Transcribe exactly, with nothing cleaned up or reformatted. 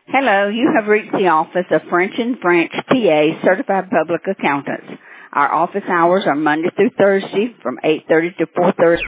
Hello, you have reached the office of French and French P A Certified Public Accountants. Our office hours are Monday through Thursday from eight thirty to four thirty.